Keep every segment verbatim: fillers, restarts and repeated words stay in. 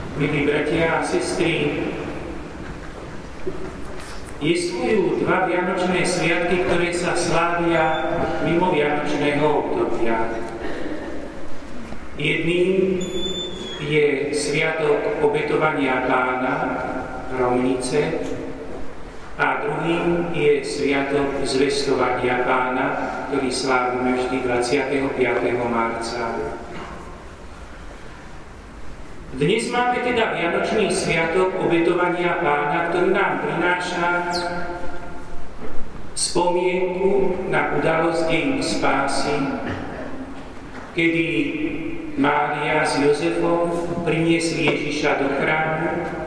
Milí bratia a sestry, existujú dva vianočné sviatky, ktoré sa slávia mimo vianočného obdobia. Jedným je sviatok obetovania Pána, Romnice, a druhým je sviatok zvestovania Pána, ktorý slávime vždy dvadsiateho piateho marca. Dnes máme teda Vianočný sviatok obetovania Pána, ktorý nám prináša spomienku na udalosť dejín spásy, kedy Mária s Jozefom priniesli Ježiša do chrámu,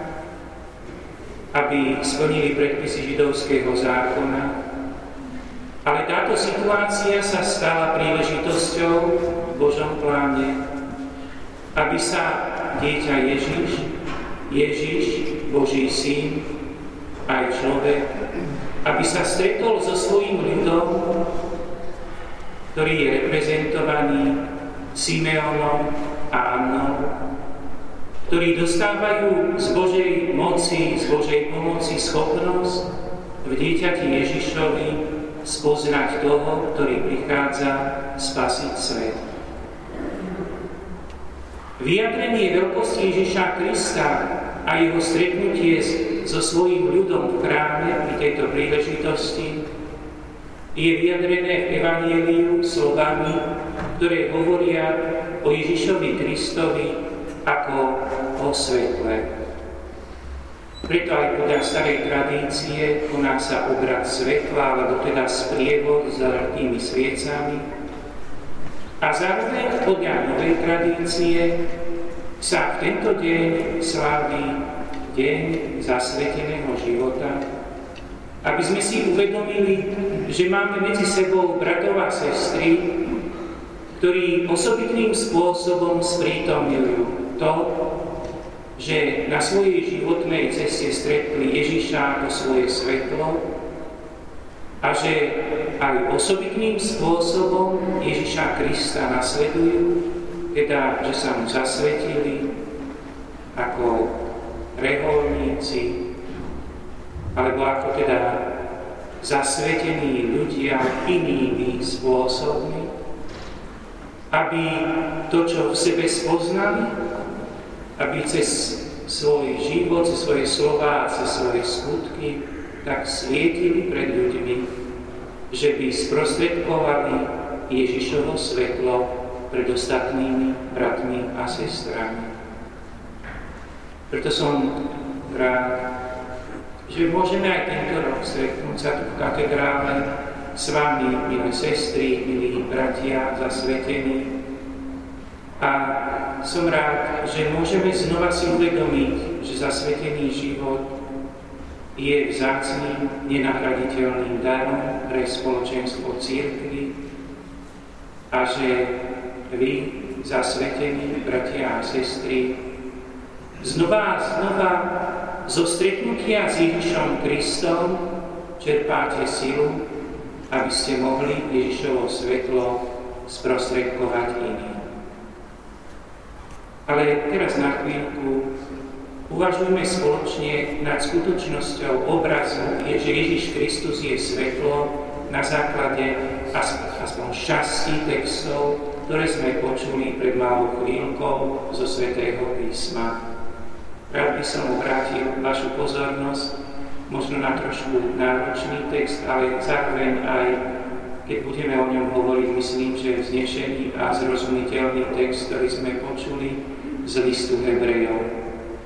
aby splnili predpisy židovského zákona. Ale táto situácia sa stala príležitosťou v Božom pláne, aby sa dieťa Ježiš, Ježiš, Boží syn, aj človek, aby sa stretol so svojím ľudom, ktorý je reprezentovaný Simeonom a Annou, ktorí dostávajú z Božej moci, z Božej pomoci schopnosť v dieťati Ježišovi spoznať toho, ktorý prichádza spasiť svet. Vyjadrenie veľkosti Ježiša Krista a jeho stretnutie so svojím ľudom v chráme pri tejto príležitosti je vyjadrené v Evanjeliu slovami, ktoré hovoria o Ježišovi Kristovi ako o svetle. Preto aj podľa starej tradície koná sa obrad svetla, alebo teda sprievod s zalitými sviecami. A zároveň podľa novej tradície sa v tento deň slávi deň zasveteného života, aby sme si uvedomili, že máme medzi sebou bratov a sestry, ktorí osobitným spôsobom sprítomňujú to, že na svojej životnej ceste stretli Ježiša ako svoje svetlo a že aj osobitným spôsobom Ježiša Krista nasledujú, teda, že sa mu zasvetili ako reholníci, alebo ako teda zasvetení ľudia inými spôsobmi, aby to, čo v sebe spoznali, aby cez svoj život, cez svoje slová a cez svoje skutky tak svietili pred ľuďmi, že by sprostredkovali Ježišovo svetlo pred ostatnými bratmi a sestrami. Preto som rád, že môžeme aj tento rok stretnúť sa tu v katedrále s vami, milé sestry, milí bratia, zasvetení. A som rád, že môžeme znova si uvedomiť, že zasvetený život je vzácnym, nenahraditeľným darom pre spoločenstvo cirkvi a že vy, zasvetení bratia a sestry, znova a znova zo stretnutia s Ježišom Kristom čerpáte silu, aby ste mohli Ježišovo svetlo sprostredkovať iným. Ale teraz na chvíľku uvažujme spoločne nad skutočnosťou obrazu, že Ježiš Kristus je svetlo na základe aspoň šasti textov, ktoré sme počuli pred malou chvíľkou zo Svätého písma. Rád by som obrátil vašu pozornosť možno na trošku náročný text, ale zároveň aj, keď budeme o ňom hovoriť, myslím, že vznešený a zrozumiteľný text, ktorý sme počuli z listu Hebrejov.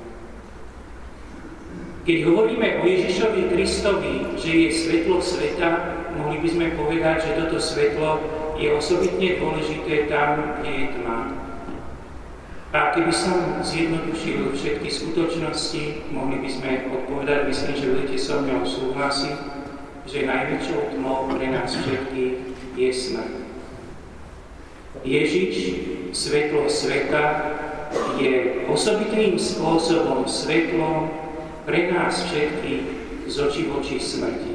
Keď hovoríme o Ježišovi Kristovi, že je svetlo sveta, mohli by sme povedať, že toto svetlo je osobitne dôležité tam, kde je tma. A keby som zjednodušil všetky skutočnosti, mohli by sme odpovedať, myslím, že budete so mnou súhlasiť, že najväčšou tmou pre nás všetkých je smrť. Ježiš, svetlo sveta, je osobitným spôsobom svetlom pre nás všetkých z očí v oči smrti.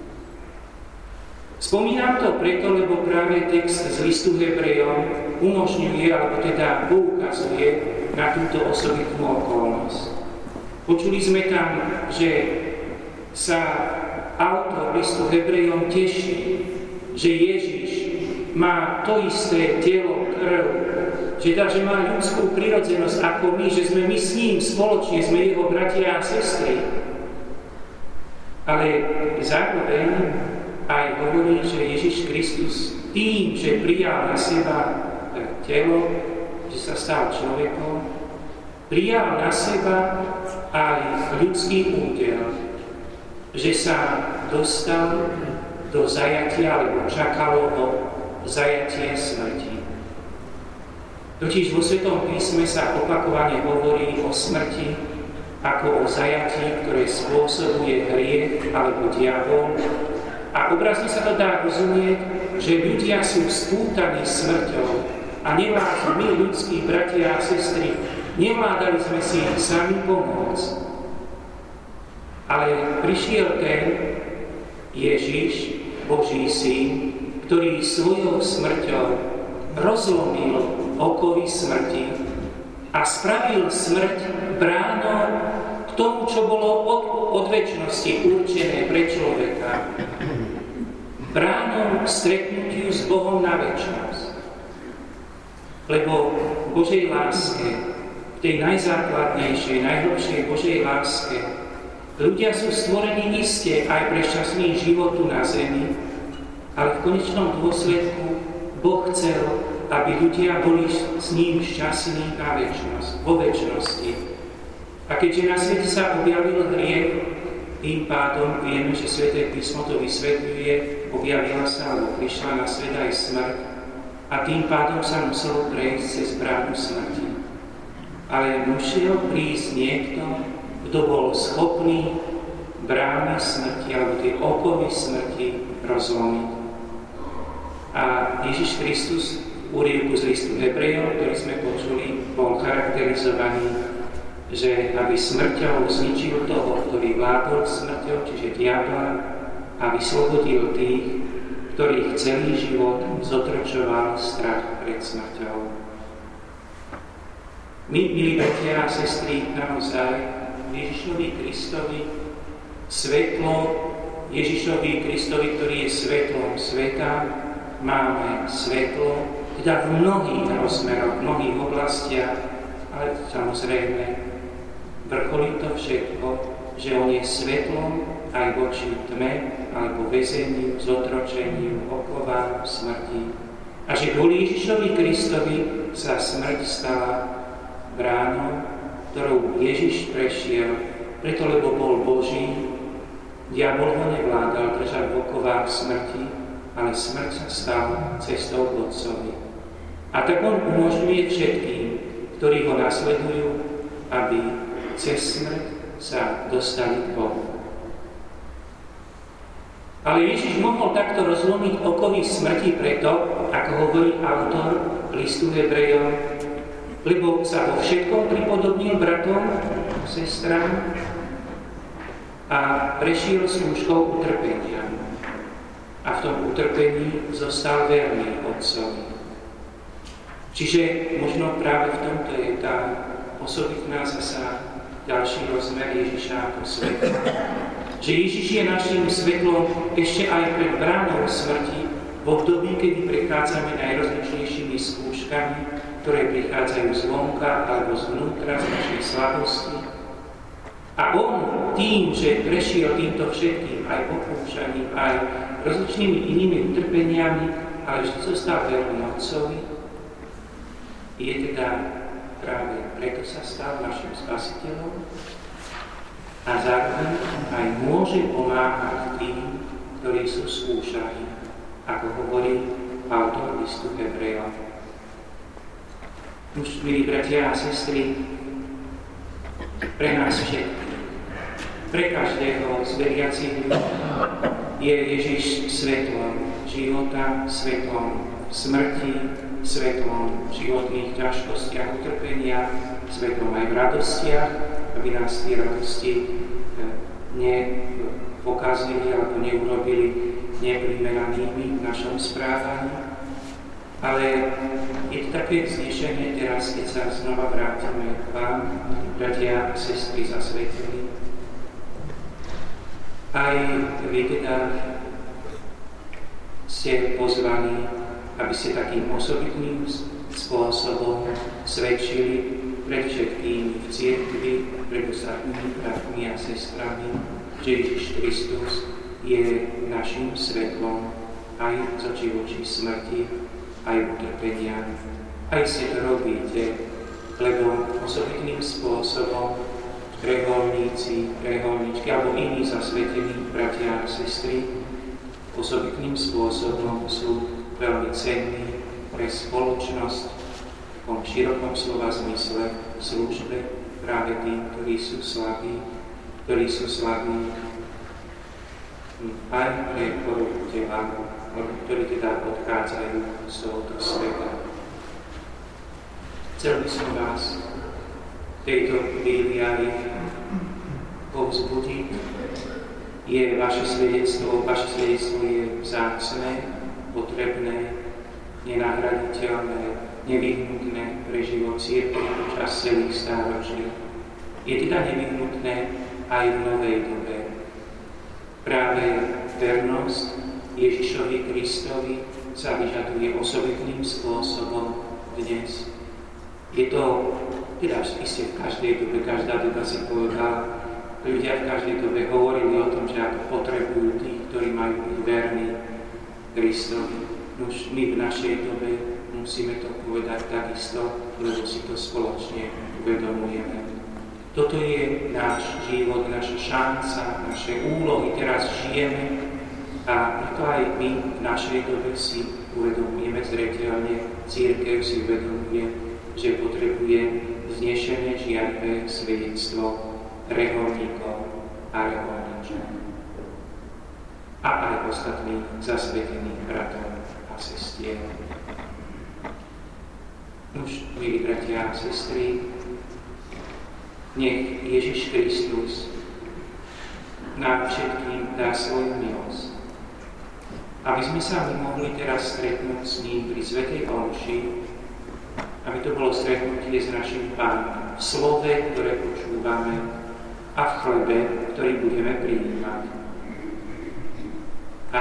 Spomínam to preto, lebo práve text z listu Hebrejom umožňuje, alebo teda poukazuje na túto osobitnú okolnosť. Počuli sme tam, že sa autor listu Hebrejom teší, že Ježiš má to isté telo, krv, že, že má ľudskú prirodzenosť ako my, že sme my s ním spoločne, sme jeho bratia a sestry. Ale zároveň aj hovorí, že Ježiš Kristus tým, že prijal na seba telo, že sa stal človekom, prijal na seba aj ľudský údel, že sa dostal do zajatia, alebo čakalo ho zajatie smrti. Totiž vo Svetom písme sa opakovane hovorí o smrti ako o zajatí, ktoré spôsobuje hriech alebo diabol. A obrazne sa to dá rozumieť, že ľudia sú spútaní smrťou a nevládli my, ľudskí bratia a sestry, nevládali sme si sami pomôcť. Ale prišiel ten Ježiš, Boží syn, ktorý svojou smrťou rozlomil okovy smrti a spravil smrť bránou k tomu, čo bolo od, od večnosti určené pre človeka. Bránou k stretnutiu s Bohom na večnosť. Lebo v Božej láske, v tej najzákladnejšej, najhlbšej Božej láske, ľudia sú stvorení iste aj pre šťastný život tu na zemi, ale v konečnom dôsledku Boh chcel, aby ľudia boli s ním šťastní na večnosť, vo večnosti. A keďže na svete sa objavil hriech, tým pádom vieme, že Sväté písmo to vysvetľuje, objavila sa alebo prišla na svet aj smrť a tým pádom sa muselo prejsť cez bránu smrti. Ale musel prísť niekto, kto bol schopný brány smrti alebo tie okovy smrti rozlomiť. A Ježiš Kristus v úryvku z listu Hebrejom, ktorý sme počuli, bol charakterizovaný, že aby smrťou zničil toho, ktorý vládol smrťou, čiže diabla, a vyslobodil tých, ktorých celý život zotročoval strach pred smrťou. My, milí bratia a sestry, naozaj Ježišovi Kristovi, svetlo Ježišovi Kristovi, ktorý je svetlom sveta, máme svetlo, teda v mnohých rozmeroch, v mnohých oblastiach, ale samozrejme vrcholí to všetko, že on je svetlom aj voči tme, alebo väzeniu, zotročeniu, okovám, smrti. A že kvôli Ježišovi Kristovi sa smrť stala bránou, ktorou Ježiš prešiel, preto lebo bol Boží, diabol ho nevládal držať v okovách smrti, ale smrť sa stal cestou k Otcovi. A tak on umožňuje všetkým, ktorí ho nasledujú, aby cez smrť sa dostali k Bohu. Ale Ježiš mohol takto rozlomiť okovy smrti preto, ako hovorí autor listu Hebrejom, lebo sa vo všetkom pripodobnil bratom, sestrám a prešiel skúškou utrpenia. A v tom utrpení zostal verný Otcovi. Čiže možno práve v tomto je tá osobitná zasa ďalší rozmer Ježiša ako svetla. Že Ježiš je našim svetlom ešte aj pred bránou smrti v období, kedy prechádzame najrozličnejšími skúškami, ktoré prichádzajú zvonka alebo zvnútra z našej slabosti. A on tým, že prešiel týmto všetkým, aj pokúšaním, aj rozličnými inými utrpeniami, ale že zostal verný Otcovi, je teda práve preto sa stal našim spasiteľom a zároveň aj môže pomáhať tým, ktorí sú skúšaní, ako hovorí autor listu Hebrejom. Už, milí bratia a sestry, pre nás všetkých, pre každého z veriacich ľudí je Ježiš svetlom života, svetlom smrti, svetlom životných ťažkostiach, utrpenia, svetlom aj v radostiach, aby nás tie radosti nepokazili alebo neurobili neprimeranými v našom správaní. Ale je to také vznešenie teraz, keď sa znova vrátime k vám, bratia a sestry zasvetení. Aj vy teda ste pozvaní, aby ste takým osobitným spôsobom svedčili pred všetkými v cirkvi, pred ostatnými bratmi a sestrami, že Ježiš Kristus je našim svetlom aj z očí v oči smrti, aj utrpenia. Aj si to robíte, lebo osobitným spôsobom reholníci, reholníčky alebo iní zasvetení bratia a sestry osobitným spôsobom sú veľmi cenní pre spoločnosť v tom širokom slova zmysle v službe práve tým, ktorí sú slabí, ktorí sú slabí aj pre chorobu tela, ktorí teda odchádzajú z tohoto sveta. Chcel by som vás v tejto chvíli aj povzbudiť. Je vaše svedectvo, vaše svedectvo je vzácne, potrebné, nenahraditeľné, nevyhnutné pre život cirkvi počas celých stáročí. Je teda nevyhnutné aj v novej dobe. Práve vernosť Ježišovi Kristovi sa vyžaduje osobitným spôsobom dnes. Je to, teda isté v každej dobe, každá doba si povedala, ľudia v každej dobe hovorili o tom, že ako potrebujú tých, ktorí majú byť verní Kristovi. Už my v našej dobe musíme to povedať takisto, lebo si to spoločne uvedomujeme. Toto je náš život, naša šanca, naše úlohy. Teraz žijeme a to aj my v našej dobe si uvedomujeme zreteľne. Cirkev si uvedomuje, že potrebuje vznešené žiadne svedectvo reholníkov a reholníčov a aj ostatných zasvetených bratov a sestier. Už, milí bratia a sestry, nech Ježiš Kristus nám všetkým dá svoju milosť, aby sme sa my mohli teraz stretnúť s ním pri svätej omši, aby to bolo stretnutie s našim Pánom v slove, ktoré počúvame, a v chlebe, ktorý budeme prijímať. A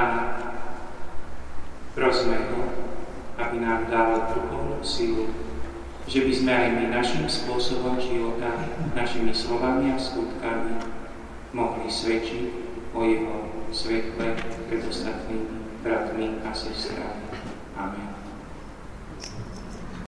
prosme ho, aby nám dal duchovnú silu, že by sme aj my našim spôsobom života, našimi slovami a skutkami mohli svedčiť o jeho svetle pred ostatnými bratmi a sestrami. Amen.